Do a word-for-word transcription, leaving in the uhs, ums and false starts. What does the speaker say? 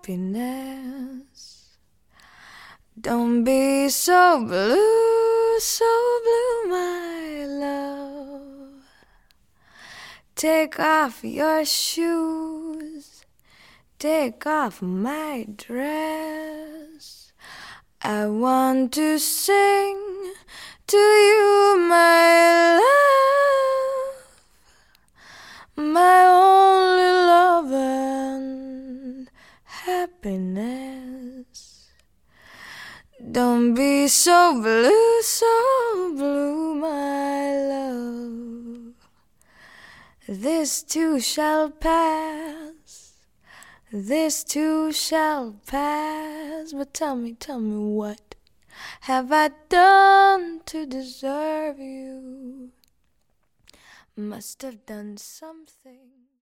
happiness. Don't be so blue, so blue, my love. Take off your shoes, take off my dress. I want to sing to you, my love, my only love and happiness. Don't be so blue, so blue, my love. This too shall pass, this too shall pass. But tell me, tell me, what have I done to deserve you? Must have done something.